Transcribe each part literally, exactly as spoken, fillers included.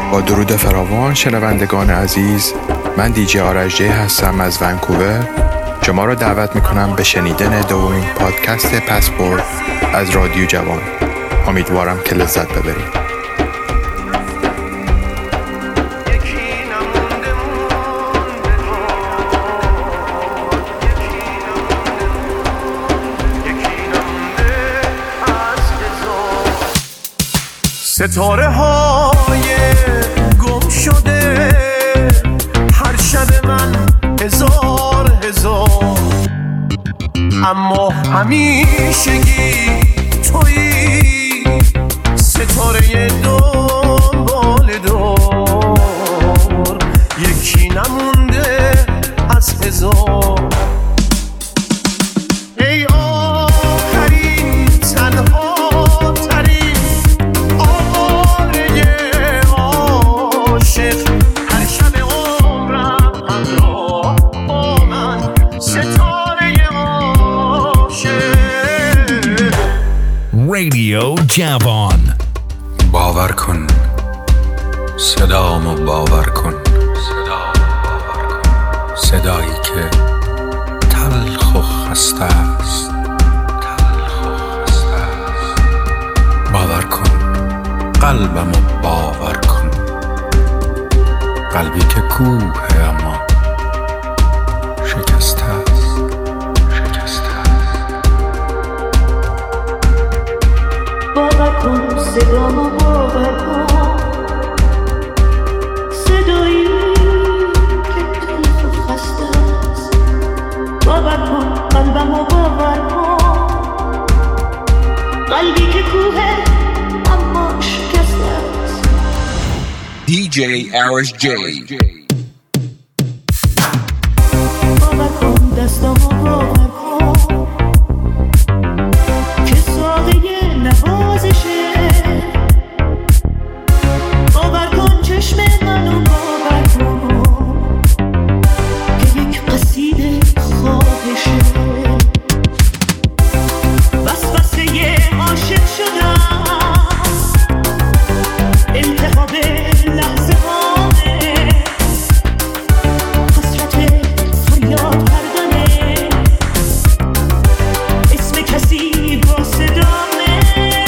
با درود فراوان شنوندگان عزیز، من دیجی آرش جی هستم از ونکوور. شما را دعوت میکنم به شنیدن دومین پادکست پسپورت از رادیو جوان. امیدوارم که لذت ببرید. ستاره های گم شده هر شب من هزار هزار، اما همیشگی تویی ستاره دنبال دور، یکی نمونده از هزار. ای آخرین تنها رادیو جوان. باور کن صدامو باور کن، صدایی که تلخ و خسته است، باور کن قلبمو باور کن، قلبی که کوه اما شکسته است. باور کن صدامو باور کن، صدایی که تلخ و خسته است. باور کن قلبمو باور کن، قلبی که کوه اما شکسته است. دیجی آرش جی. باور کن دستامو باور کن که ساقه نوازشه. باور کن چشم منو باور کن که یک قصیده خواهشه. وسوسه عاشق شدم، انتخاب لحظه هامه، حسرت فریاد کردنه، اسم کسی با صدامه،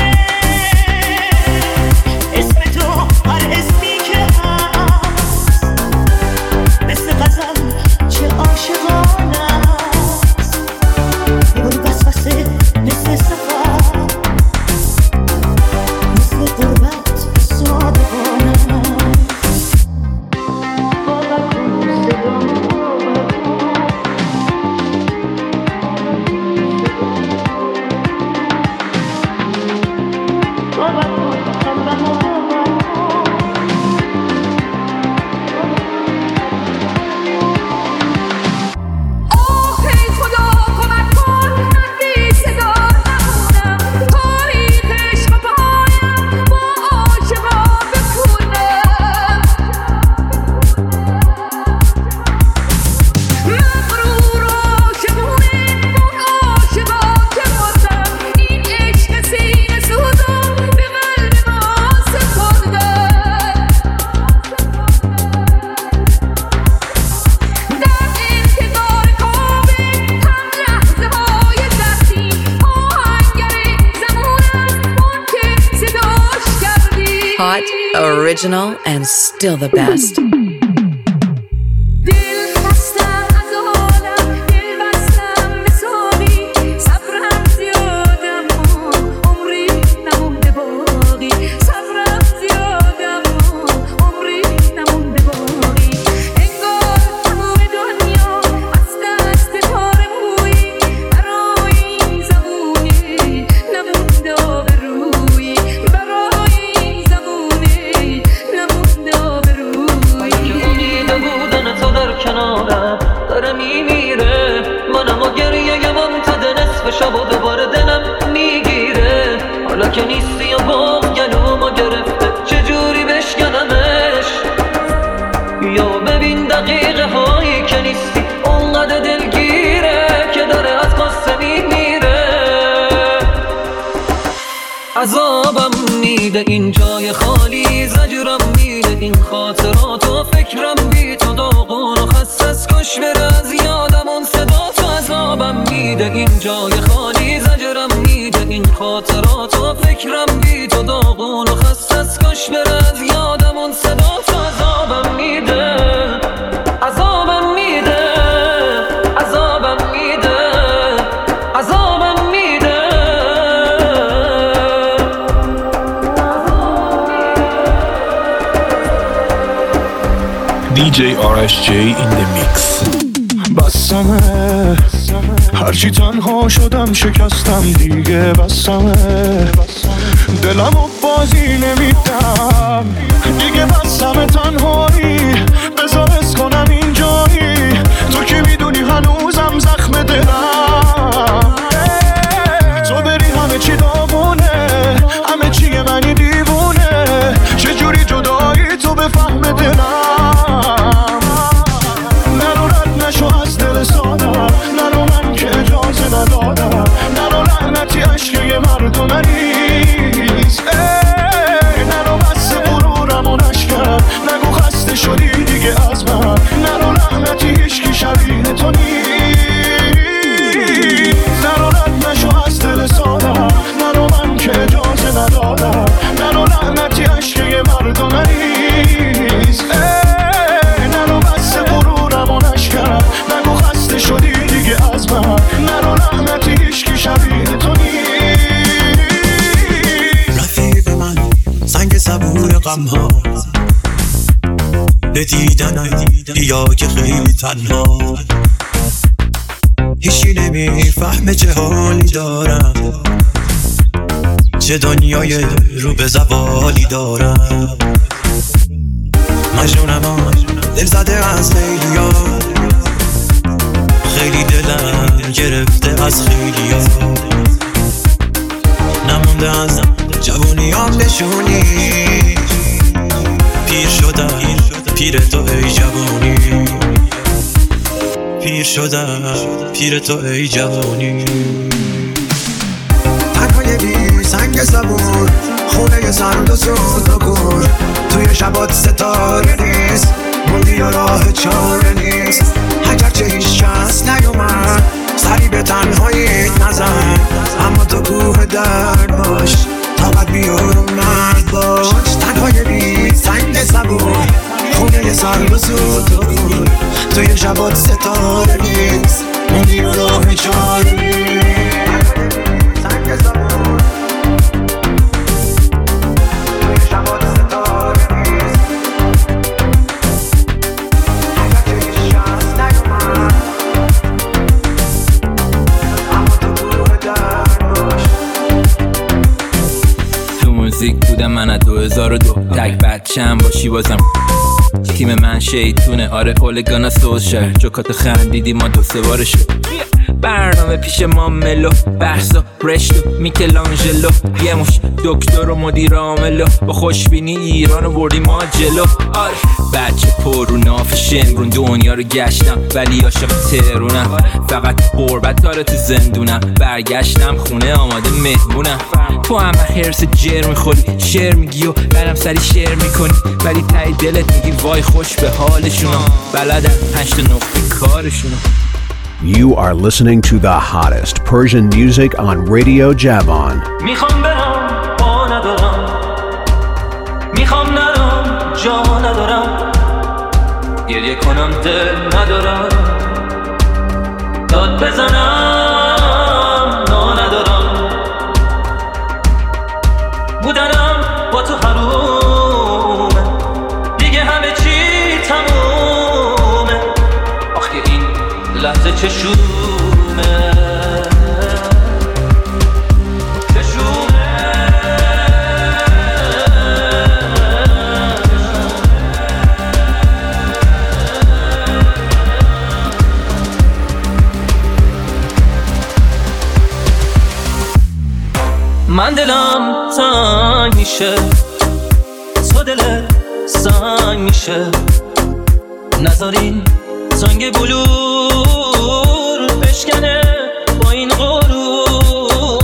اسم تو هر اسمی که هست، مثل غزل چه عاشقانه است. یه وسوسه مثل سفر، مثل غربت صادقانه است. باور کن صدامو باور کن، باور کن قلبمو باور کن. آه ای خدا کمک کن، من بی صدا نمونم، تاریخ عشق پایم با عاشقا بخونم. مغرور عاشقونه اون عاشقا که مردم، این عشق سینه سوزم به قلب ما سپردم. در انتظار کابه هم لحظه های زخمی، آهنگر زمان است اون که صداش کردی. Hot, original, and still the best. دل خستم از حالم، دل بستم به ساقی، صبرم زیادم و عمری نمونده باقی، صبرم زیادم و عمری نمونده باقی. انگار تمام دنیا از دست کار مویی، برای این زمونه نمونده آبرویی، برای این زمونه نمونده آبرویی. دیده بودن تو در کنارم داره میمیره، منم و گریه ی ممتد نصف شب و دوباره دلم میگیره. حالا که نیستی و باز گلومو گرفته، چجوری بشکنمش؟ یا ببین دقیقه هایی که نیستی اونقدر دلگیره که داره از قصه میمیره. عذابم میده این جای خالی، زجرم میده این خاطرات و فکرم بی تو داغون و خسته از کش بره از یادم اون صدا تو عذابم میده این جای خالی زجرم میده این خاطرات و فکرم بی تو داغون و خسته از کش بره از یادم اون صدا تو عذابم میده عذابم میده عذابم میده عذابم میده دی جی آر اس جی in the mix. بسمه هرچی تنها شدم شکستم دیگه بسمه دلمو بازی نمیدم دیگه بسمه تنهایی بذار حس کنم اینجایی تو که میدونی هنوزم زخم دلم تو بری همه چی داغونه همه چیه منی دیوونه چجوری جدایی تو بفهم دلم نرو رد نشو از دل سادم نرو من که اجازه ندادم نرو لعنتی عشق یه مردم نیست نرو بس غرورم و نشکن نگو خسته شدی دیگه از من نرو لعنتی هیچکی شبیه تو نیست نرو رد نشو از دل سادم نرو من که اجازه ندادم نرو لعنتی عشق یه مردم نیست نرو بس غرورم و نشکن نگو خسته شدی دیگه از من نرو لعنتی هیچکی شبیه تو نیست رفیق من سنگ صبور غم ها به دیدن بیا که خیلی تنها هیچی نمیفهمه چه حالی دارم چه دنیای رو به زوالی دارم مجنونم دل زده از خیلی ها خیلی دلم گرفته از خیلی ها نمونده از جوونی هم نشونی پیر شدم پیر تو ای جوونی پیر شدم پیر تو ای جوونی تنهای بی سنگ زبون خونه سرد و سود و گور توی شبات ستاره نیست موندی یا راه چاره نیست اگرچه هیچ کس نیومد سری به تنهاییت نزن اما تو کوه درد باش طاقت بیار و مرد باش تنهای بی سنگ زبون خونه سرد و سود و گور توی شبات ستاره نیست موندی یا راه چاره نیست سنگ زبون موزیک بودم من از دو هزار و دو تک بچم باشی بازم تیم من شیطونه آره اولگانا سوشل جوکات خندیدی ما دو سه بار شد برنامه پیش ما ملو بحثا رشتو میکلانجلو یه مش دکتر و مدیر عاملو با خوشبینی ایرانو بردی ما جلو آره بچه پر رو ناف شمرون دنیا رو گشتم ولی عاشق تهرونم فقط قربت داره تو زندونم برگشتم خونه آماده مهمونم تو همه حرس جر میخوری شعر میگی و برم سری شعر میکنی ولی تای دلت میگی وای خوش به حالشونم بلدن پنج تا نقطه کارشونم. You are listening to the hottest Persian music on Radio Javon. میخوام برم پا ندارم میخوام نرم جا ندارم گریه کنم دل ندارم داد بزنم نا ندارم بودنم با تو حرومه دیگه همه چی تمومه آخه این لحظه چشومه من دلم تنگ میشه تو دلت سنگ میشه نذارین سنگ بلور بشکنه با این غرور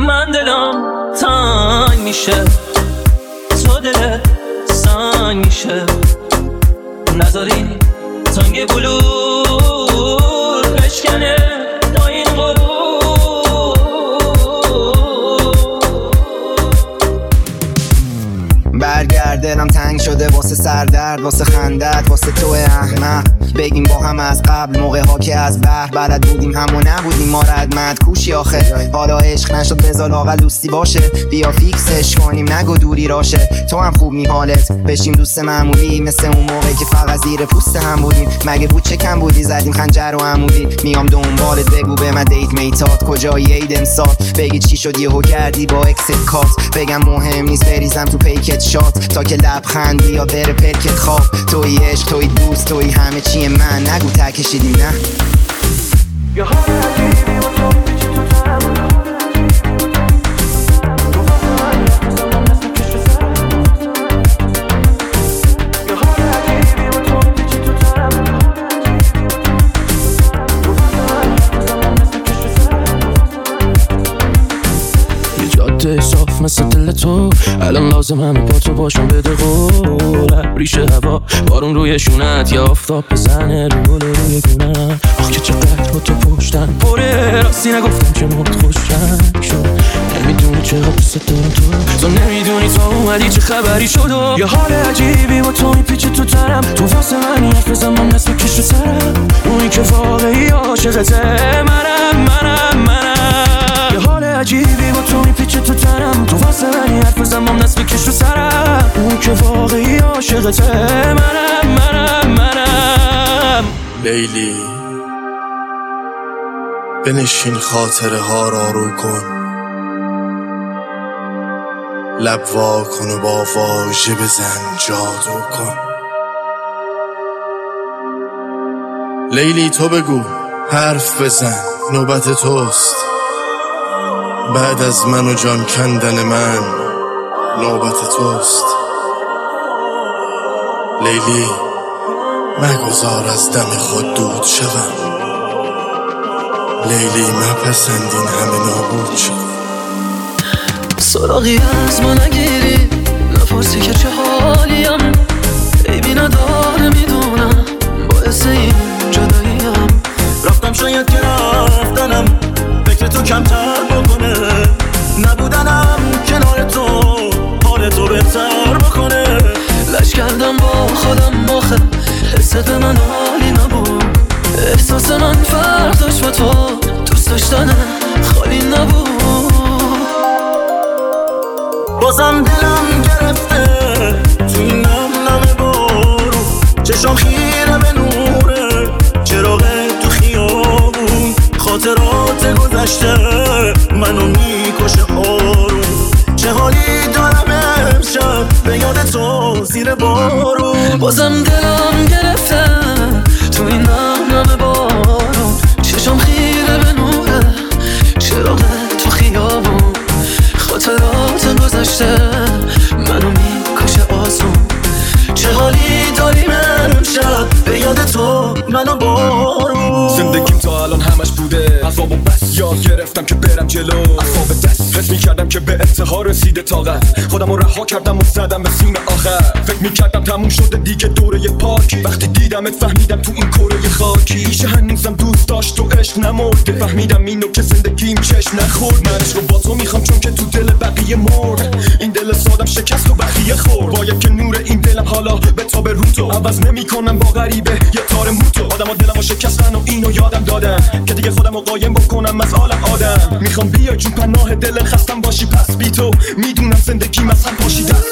من دلم تنگ میشه تو دلت سنگ میشه نذاری تنگ بلور بشکنه با این غرور برگردنم تنگ شده واسه سردرد واسه خندت واسه تو احمق بگیم با هم از قبل موقع ها که از بحر بلد بودیم همو نبودیم ما ردمت کوشی آخه حالا عشق نشد بذار لاغل دوستی باشه بیا فیکسش کنیم نگو دوری راشه تو هم خوب نی حالت بشیم دوست معمولی مثل اون موقع که فقط زیر پوست هم بودیم مگه بود چه کم بودی زدیم خنجر و عمودی میام دنبالت بگو به من دیت میتات کجایی عید امسال بگی چی شد یهو کردی با اکست کات بگم مهم نیست بریزم تو پیکت شات تا که لبخند یا بره پرکت خواب توی عشق توی دوست توی همه چی من نگو ته کشیدیم نه یه حال عجیبی و تو میپیچی تو ترم تو واسه من مثل کش سرم یه حال عجیبی و تو میپیچی تو ترم تو واسه من مثل کش سرم یه جاده صاف مثل دل تو الان لازم همه با تو باشم بده قول ریشه هوا بارون روی شونت یا آفتاب بزنه رو روی گونه آخ که چقدر با تو پشتن پره راستی نگفتم که موت خوشن شد نمیدونی چقدر دوست دارم تو تو نمیدونی تا اومدی چه خبری شد و یه حال عجیبی با تو میپیچه تو ترم تو واسه منی حرف بزن من نصف کش رو سرم اونی که واقعی عاشقته منم منم منم یه حال عجیبی با تو میپیچه تو ترم تو واسه منی حرف بزن من نصف کش رو سرم اونی که واقعی عاشقته منم منم منم لیلی بنشین خاطره ها را رو کن لب وا کن و با واژه بزن جادو کن لیلی تو بگو حرف بزن نوبت توست بعد از من و جان کندن من نوبت توست لیلی مگذار از دم خود دود شوم لیلی مپسندین همه نابود شد سراغی از ما نگیری نپرسی که چه حالیم عیبی نداره میدونم باعث این جداییم رفتم شاید که رفتنم فکر تو کمتر بکنه نبودنم کنار تو حال تو بهتر بکنه لش کردم با خودم آخه حست من حالی نبود احساس من فرق داشت با تو دوست داشتن خالی نبود بازم دلم گرفته تو این نم نم بارو چشم خیره به نوره چراغ تو خیابون خاطرات گذشته منو میکشه آروم چه حالی دارم امشب به یاد تو زیر بارون بازم دلم گرفته تو این نم نم بارون چشم خیره به نوره چراغ تو خیابون خاطرات گذشته منو میکشه آسون چه حالی داریم امشب به یاد تو منو بارون زندگیم تا الان همش بوده عذاب و بس یاد گرفتم که برم جلو عذاب دست حس میکردم که به انتها رسیده طاقت خودم رو رها کردم و زدم به سیم آخر فکر میکردم تموم شده دیگه دوره پاکی وقتی دیدمت فهمیدم تو این کره خاکی ایشه هنوزم دوست داشت تو عشق نمرده فهمیدم اینو که زندگیم چشم نخورد من عشق رو با تو میخوام چون که تو دل بقیه مرد این دل سادم شکست و بقیه خورد باید که نور این دلم حالا به تا به رو تو عوض نمیکنم با غریبه یه تار موتو آدم ها دلمو شکستن و اینو یادم دادم که دیگه خودمو قایم بکنم از عالم آدم میخوام بیای چون پناه دل خستم باشی پس بی تو میدونم زندگیم از هم پاشیده است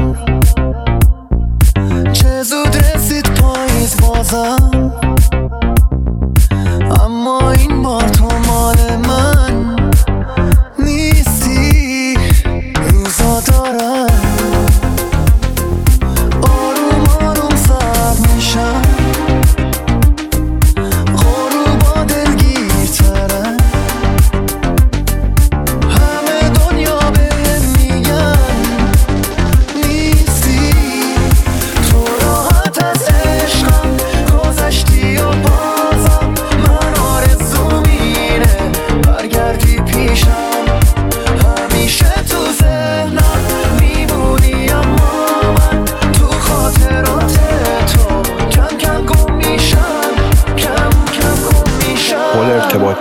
چه زود رسید پاییز بازم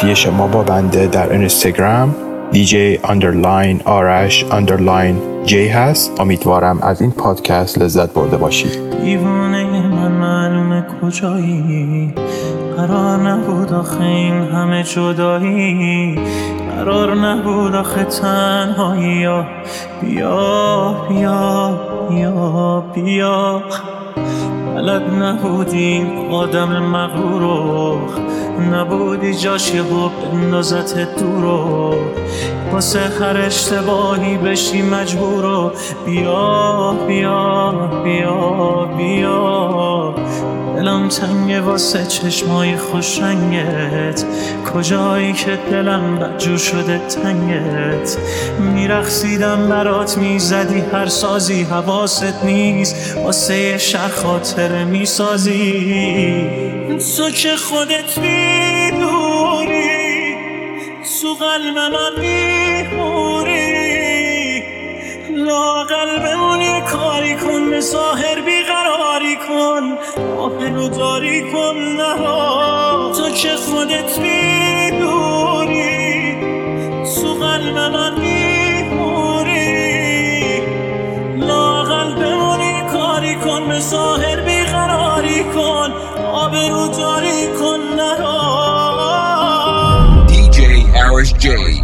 همراهی شما با بنده در اینستاگرام دی جی اندرلاین آرش اندرلاین جی هست. امیدوارم از این پادکست لذت برده باشید. دیوانه من معلومه کجایی، قرار نبود آخه این همه جدایی، قرار نبود آخه تنهایی. بیا بیا بیا بیا بلد نبودی آدم مغرورو، نبودی جاش یه خوب اندازت دورو، واسه هر اشتباهی بشی مجبورو. بیا بیا بیا بیا دلم تنگه واسه چشمای خوش رنگت، کجایی که دلم بدجور شده تنگت. میرقصیدم برات میزدی هر سازی، حواست نیست واسه یه شهر خاطره میسازی. تو که خودت میدونی تو قلب من میموری، لااقل بمونی کاری کن، به ظاهر بیقراری کن، آهنو داری کن نها. تو که خودت میدونی تو قلب من میموری، لااقل بمونی کاری کن، به ظاهر بیقراری کن، آبرو داری کن نها. دی جی Arish J